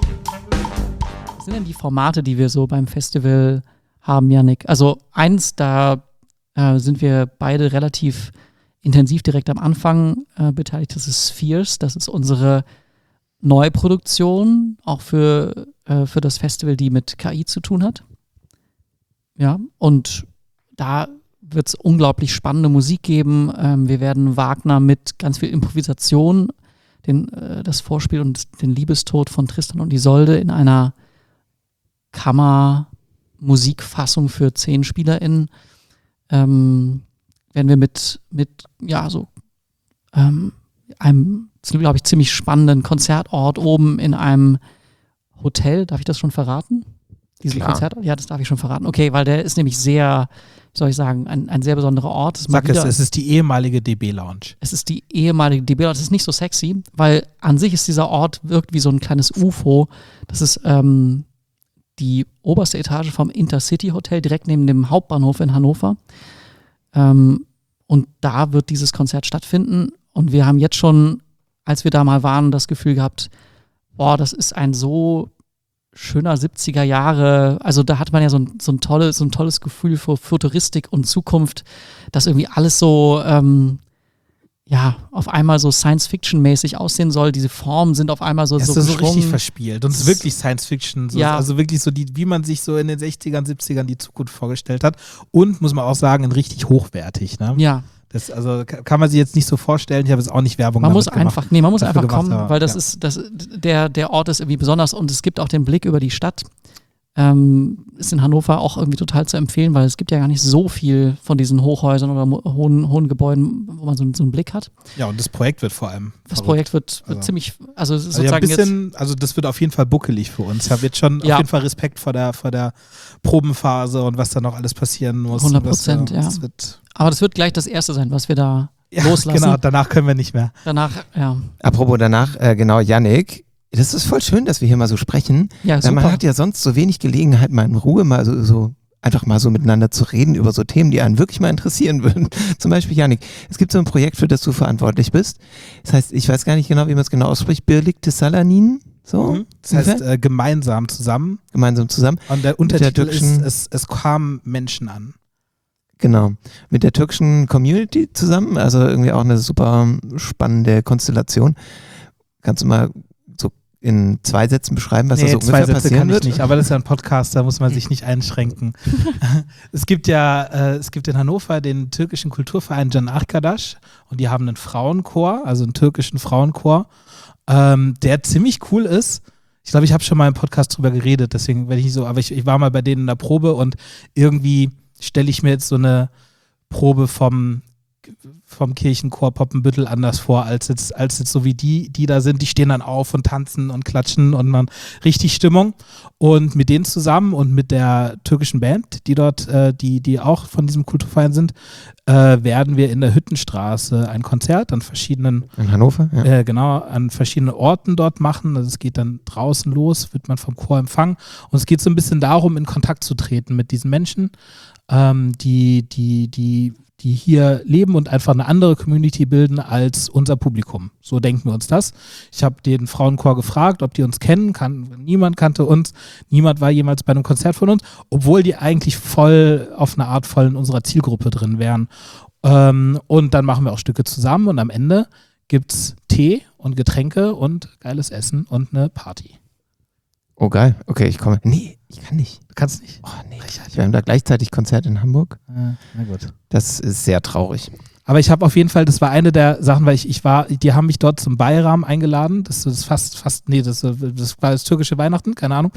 Was sind denn die Formate, die wir so beim Festival haben, Yannick? Also eins, da sind wir beide relativ intensiv direkt am Anfang beteiligt. Das ist Spheres, das ist unsere Neuproduktion, auch für das Festival, die mit KI zu tun hat. Ja, und da wird es unglaublich spannende Musik geben. Wir werden Wagner mit ganz viel Improvisation, das Vorspiel und den Liebestod von Tristan und Isolde in einer Kammermusikfassung für 10 SpielerInnen werden wir mit einem, glaube ich, ziemlich spannenden Konzertort oben in einem Hotel. Darf ich das schon verraten? Diesen Konzertort? Ja, das darf ich schon verraten. Okay, weil der ist nämlich sehr, wie soll ich sagen, ein sehr besonderer Ort. Sag es ist die ehemalige DB Lounge. Es ist die ehemalige DB Lounge. Das ist nicht so sexy, weil an sich ist dieser Ort, wirkt wie so ein kleines UFO. Das ist die oberste Etage vom Intercity Hotel, direkt neben dem Hauptbahnhof in Hannover. Und da wird dieses Konzert stattfinden. Und wir haben jetzt schon, als wir da mal waren, das Gefühl gehabt, boah, das ist ein so schöner 70er Jahre, also da hat man ja so ein tolles Gefühl für Futuristik und Zukunft, dass irgendwie alles so auf einmal so Science-Fiction-mäßig aussehen soll. Diese Formen sind auf einmal so Es ist so richtig geschwungen. verspielt und es ist wirklich Science-Fiction. So, Ja. Also wirklich so, wie man sich so in den 60ern, 70ern die Zukunft vorgestellt hat. Und, muss man auch sagen, richtig hochwertig. Ne? Ja, Das, also kann man sich jetzt nicht so vorstellen. Ich habe jetzt auch nicht Werbung man muss damit gemacht. einfach kommen, aber, weil ja. der Ort ist irgendwie besonders und es gibt auch den Blick über die Stadt. Ist in Hannover auch irgendwie total zu empfehlen, weil es gibt ja gar nicht so viel von diesen Hochhäusern oder hohen Gebäuden, wo man so einen Blick hat. Ja, und das Projekt wird vor allem Das verrückt. Projekt wird Also- ziemlich, also Also, ja, sozusagen ein bisschen, also das wird auf jeden Fall buckelig für uns. Ich habe jetzt schon Ja. auf jeden Fall Respekt vor der Probenphase und was da noch alles passieren muss. 100%, ja. Das wird, aber das wird gleich das Erste sein, was wir da ja, loslassen. genau, danach können wir nicht mehr. Danach, ja. Apropos danach, genau, Yannick, das ist voll schön, dass wir hier mal so sprechen. Ja, Weil man super. hat ja sonst so wenig Gelegenheit, mal in Ruhe mal so einfach mal so miteinander zu reden über so Themen, die einen wirklich mal interessieren würden. Zum Beispiel, Yannick, es gibt so ein Projekt, für das du verantwortlich bist. Das heißt, ich weiß gar nicht genau, wie man es genau ausspricht, Birlikte Salanin, so? Das heißt, gemeinsam zusammen. Gemeinsam zusammen. Und der Untertitel türkischen- ist, es kamen Menschen an. Genau. Mit der türkischen Community zusammen, also irgendwie auch eine super spannende Konstellation. Kannst du mal so in 2 Sätzen beschreiben, was da so 2 ungefähr Sätze passieren kann ich wird? nicht, aber das ist ja ein Podcast, da muss man sich nicht einschränken. Es gibt in Hannover den türkischen Kulturverein Can Arkadaş und die haben einen Frauenchor, also einen türkischen Frauenchor, der ziemlich cool ist. Ich glaube, ich habe schon mal im Podcast drüber geredet, deswegen werde ich nicht so, aber ich war mal bei denen in der Probe und irgendwie stelle ich mir jetzt so eine Probe vom Kirchenchor Poppenbüttel anders vor, als jetzt so wie die da sind. Die stehen dann auf und tanzen und klatschen und man richtig Stimmung. Und mit denen zusammen und mit der türkischen Band, die dort, die auch von diesem Kulturverein sind, werden wir in der Hüttenstraße ein Konzert an verschiedenen In Hannover? Ja. an verschiedenen Orten dort machen. Also es geht dann draußen los, wird man vom Chor empfangen. Und es geht so ein bisschen darum, in Kontakt zu treten mit diesen Menschen, die hier leben und einfach eine andere Community bilden als unser Publikum. So denken wir uns das. Ich habe den Frauenchor gefragt, ob die uns kennen. Niemand kannte uns. Niemand war jemals bei einem Konzert von uns, obwohl die eigentlich voll auf eine Art voll in unserer Zielgruppe drin wären. Und dann machen wir auch Stücke zusammen und am Ende gibt es Tee und Getränke und geiles Essen und eine Party. Oh geil, okay, ich komme. Nee, ich kann nicht. Du kannst nicht? Oh nee, wir haben da gleichzeitig Konzert in Hamburg. Na gut. Das ist sehr traurig. Aber ich habe auf jeden Fall, das war eine der Sachen, weil die haben mich dort zum Bayram eingeladen. Das ist das war das türkische Weihnachten, keine Ahnung.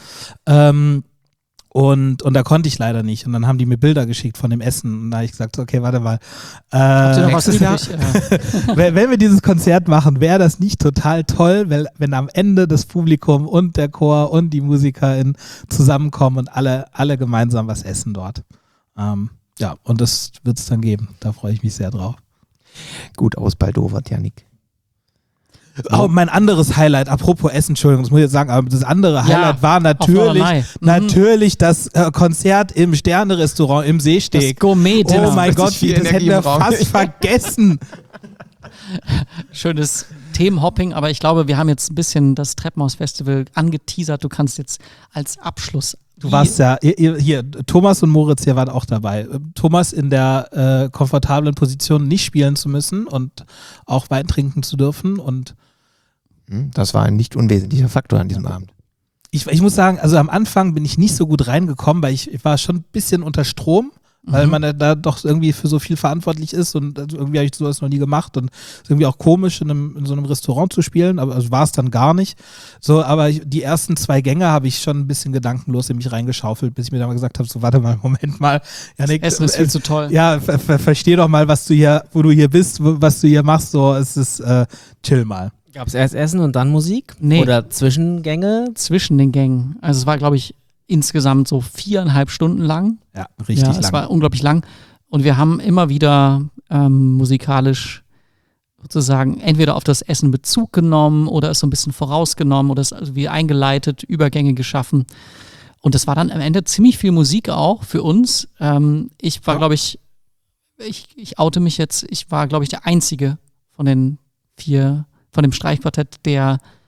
Und da konnte ich leider nicht. Und dann haben die mir Bilder geschickt von dem Essen. Und da habe ich gesagt, okay, warte mal. Habt ihr noch was nächstes übrig? Wenn wir dieses Konzert machen, wäre das nicht total toll, wenn am Ende das Publikum und der Chor und die MusikerInnen zusammenkommen und alle gemeinsam was essen dort. Ja, und das wird es dann geben. Da freue ich mich sehr drauf. Gut ausbaldowert, Yannick. Oh, mein anderes Highlight, apropos Essen, Entschuldigung, das muss ich jetzt sagen, aber das andere Highlight war auf Norderney. natürlich das Konzert im Sterne-Restaurant im Seesteg. Das Gourmet-Dinner. Oh mein Richtig Gott, viel das hätten Energie wir im Raum. fast vergessen. Schönes Themenhopping, aber ich glaube, wir haben jetzt ein bisschen das Treppenhaus-Festival angeteasert. Du kannst jetzt als Abschluss. Du warst ja, hier, Thomas und Moritz hier waren auch dabei. Thomas in der komfortablen Position, nicht spielen zu müssen und auch Wein trinken zu dürfen. Und Das war ein nicht unwesentlicher Faktor an diesem Abend. ich muss sagen, also am Anfang bin ich nicht so gut reingekommen, weil ich war schon ein bisschen unter Strom, weil man da doch irgendwie für so viel verantwortlich ist und irgendwie habe ich sowas noch nie gemacht und ist irgendwie auch komisch in so einem Restaurant zu spielen, aber also war es dann gar nicht. So, aber die ersten 2 Gänge habe ich schon ein bisschen gedankenlos in mich reingeschaufelt, bis ich mir dann mal gesagt habe, so warte mal, Moment mal, Janik, Essen ist viel zu toll. ja, versteh doch mal, wo du hier bist, was du hier machst, so, es ist chill mal. Gab es erst Essen und dann Musik? Nee. Oder Zwischengänge? Zwischen den Gängen. Also es war, glaube ich, insgesamt so 4,5 Stunden lang. Ja, richtig lang. Es war unglaublich lang. Und wir haben immer wieder musikalisch sozusagen entweder auf das Essen Bezug genommen oder es so ein bisschen vorausgenommen oder es also wie eingeleitet, Übergänge geschaffen. Und das war dann am Ende ziemlich viel Musik auch für uns. Ich war, glaube ich oute mich jetzt, ich war, glaube ich, der Einzige von den 4, von dem Streichquartett, der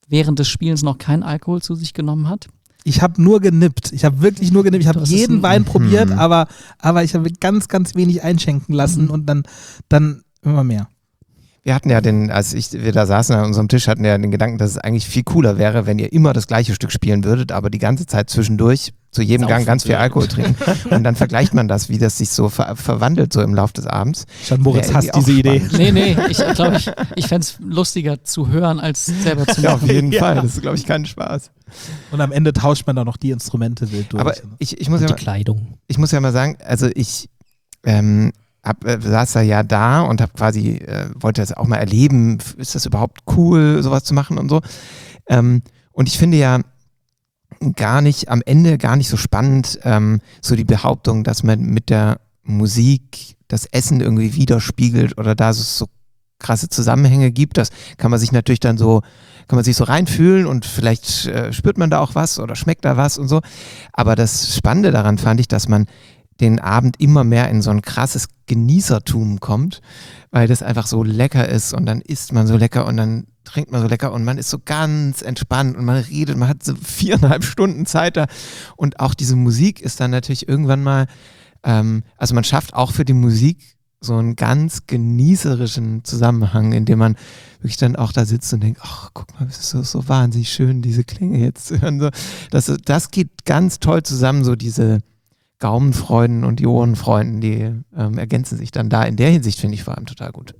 während des Spielens noch keinen Alkohol zu sich genommen hat. Ich habe nur genippt. Ich habe wirklich nur genippt. Ich habe jeden Wein probiert, aber ich habe ganz, ganz wenig einschenken lassen und dann immer mehr. Wir hatten ja wir da saßen an unserem Tisch, hatten ja den Gedanken, dass es eigentlich viel cooler wäre, wenn ihr immer das gleiche Stück spielen würdet, aber die ganze Zeit zwischendurch zu jedem Gang ganz viel Alkohol trinken. Und dann vergleicht man das, wie das sich so verwandelt so im Laufe des Abends. Schon Moritz hasst diese Idee. Nee, ich glaube, ich fände es lustiger zu hören, als selber zu machen. Ja, auf jeden Fall. Das ist, glaube ich, kein Spaß. Und am Ende tauscht man dann noch die Instrumente wild durch. Aber ich muss die Kleidung. Ich muss ja mal sagen, also ich saß da und habe quasi, wollte das auch mal erleben, ist das überhaupt cool, sowas zu machen und so. Und ich finde ja am Ende gar nicht so spannend, so die Behauptung, dass man mit der Musik das Essen irgendwie widerspiegelt oder da so krasse Zusammenhänge gibt. Das kann man sich natürlich dann so, kann man sich so reinfühlen und vielleicht spürt man da auch was oder schmeckt da was und so. Aber das Spannende daran fand ich, dass man den Abend immer mehr in so ein krasses Genießertum kommt, weil das einfach so lecker ist und dann isst man so lecker und dann trinkt man so lecker und man ist so ganz entspannt und man redet, man hat so 4,5 Stunden Zeit da und auch diese Musik ist dann natürlich irgendwann mal, also man schafft auch für die Musik so einen ganz genießerischen Zusammenhang, in dem man wirklich dann auch da sitzt und denkt, ach, guck mal, es ist so wahnsinnig schön, diese Klänge jetzt zu hören. So, das geht ganz toll zusammen, so diese Gaumenfreuden und die Ohrenfreunden, die ergänzen sich dann da. In der Hinsicht finde ich vor allem total gut.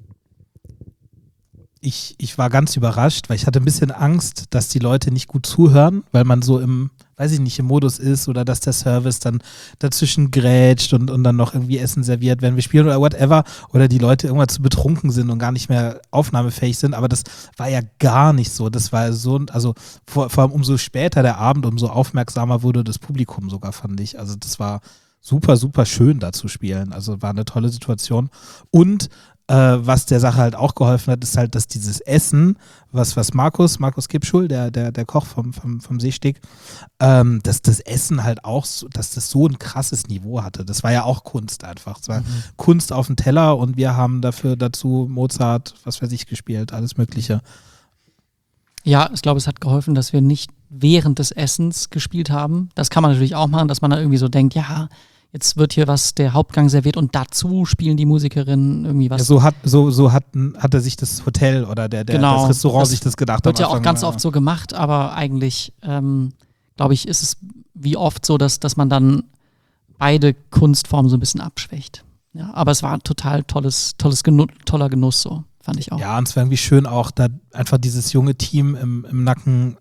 Ich war ganz überrascht, weil ich hatte ein bisschen Angst, dass die Leute nicht gut zuhören, weil man so im Modus ist oder dass der Service dann dazwischen grätscht und dann noch irgendwie Essen serviert, wenn wir spielen oder whatever, oder die Leute irgendwann zu betrunken sind und gar nicht mehr aufnahmefähig sind, aber das war ja gar nicht so. Das war so, also vor allem umso später der Abend, umso aufmerksamer wurde das Publikum sogar, fand ich. Also das war super, super schön da zu spielen. Also war eine tolle Situation. Und was der Sache halt auch geholfen hat, ist halt, dass dieses Essen, was Markus Kipschul, der Koch vom Seesteg, dass das Essen halt auch, dass das so ein krasses Niveau hatte. Das war ja auch Kunst einfach. Es war Kunst auf dem Teller und wir haben dazu Mozart, was weiß ich, gespielt, alles Mögliche. Ja, ich glaube, es hat geholfen, dass wir nicht während des Essens gespielt haben. Das kann man natürlich auch machen, dass man dann irgendwie so denkt, ja, jetzt wird hier der Hauptgang serviert und dazu spielen die Musikerinnen irgendwie was. Ja, so hat er sich das Hotel oder das Restaurant sich das gedacht. Wird ja auch ganz oft so gemacht, aber eigentlich, glaube ich, ist es wie oft so, dass man dann beide Kunstformen so ein bisschen abschwächt. Ja, aber es war ein total toller Genuss, so fand ich auch. Ja, und es war irgendwie schön auch, da einfach dieses junge Team im Nacken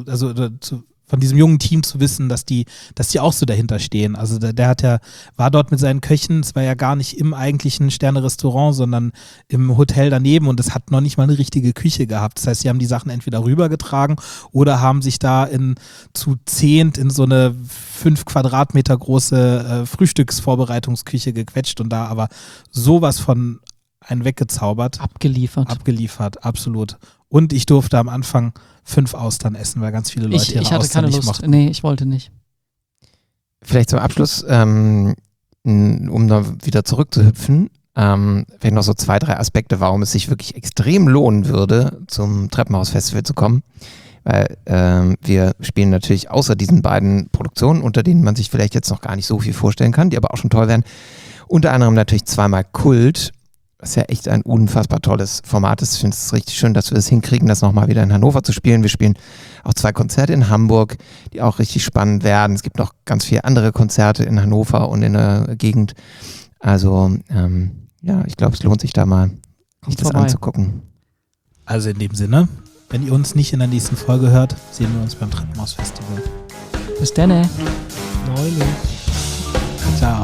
von diesem jungen Team zu wissen, dass die auch so dahinter stehen. Also der war dort mit seinen Köchen, es war ja gar nicht im eigentlichen Sterne-Restaurant, sondern im Hotel daneben und es hat noch nicht mal eine richtige Küche gehabt. Das heißt, sie haben die Sachen entweder rübergetragen oder haben sich da zu 10 in so eine 5 Quadratmeter große Frühstücksvorbereitungsküche gequetscht und da aber sowas von einen weggezaubert. Abgeliefert, absolut. Und ich durfte am Anfang 5 Austern essen, weil ganz viele Leute ich hatte keine Lust. Mochten. Nee, ich wollte nicht. Vielleicht zum Abschluss, um da wieder zurückzuhüpfen, vielleicht noch so 2, 3 Aspekte, warum es sich wirklich extrem lohnen würde, zum Treppenhaus-Festival zu kommen. Weil wir spielen natürlich außer diesen beiden Produktionen, unter denen man sich vielleicht jetzt noch gar nicht so viel vorstellen kann, die aber auch schon toll wären, unter anderem natürlich zweimal Kult, was ja echt ein unfassbar tolles Format ist. Ich finde es richtig schön, dass wir es hinkriegen, das nochmal wieder in Hannover zu spielen. Wir spielen auch 2 Konzerte in Hamburg, die auch richtig spannend werden. Es gibt noch ganz viele andere Konzerte in Hannover und in der Gegend. Also ich glaube, es lohnt sich da mal, sich das anzugucken. Also in dem Sinne, wenn ihr uns nicht in der nächsten Folge hört, sehen wir uns beim Treppenhaus-Festival. Bis dann. Neulich. Ciao.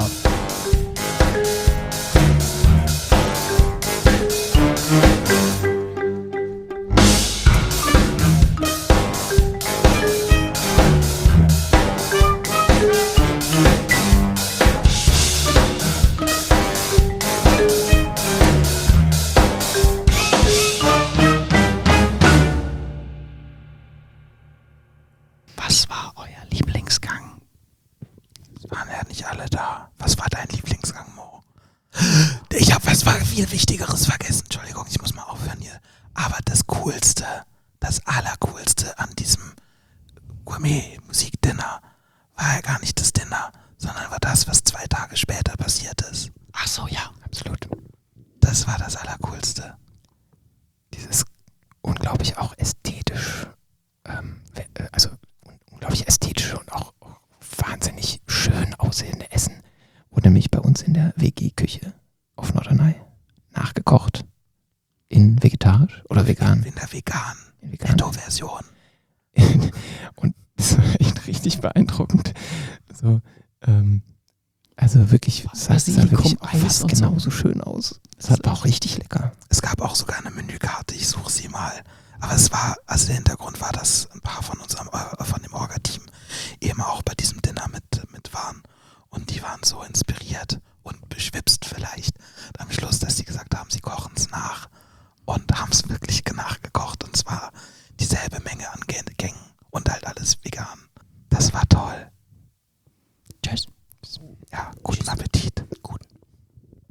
Was war euer Lieblingsgang? Es waren ja nicht alle da. Was war dein Lieblingsgang, Mo? Ich habe was viel Wichtigeres vergessen. Entschuldigung, ich muss mal aufhören hier. Aber das Coolste das Allercoolste an diesem Gourmet-Musik-Dinner war ja gar nicht das Dinner, sondern war das, was 2 Tage später passiert ist. Ach so, ja. Absolut. Das war das Allercoolste. Dieses unglaublich auch ästhetisch, also unglaublich ästhetische und auch wahnsinnig schön aussehende Essen wurde nämlich bei uns in der WG-Küche auf Norderney nachgekocht. In vegetarisch oder vegan? In der veganen vegan. Netto-Version. Und das war echt richtig beeindruckend. So, also wirklich, es sah wirklich auch fast und genauso schön aus. Es war auch richtig lecker. Es gab auch sogar eine Menükarte, ich suche sie mal. Aber es war, also der Hintergrund war, dass ein paar von uns von dem Orga-Team eben auch bei diesem Dinner mit waren. Und die waren so inspiriert und beschwipst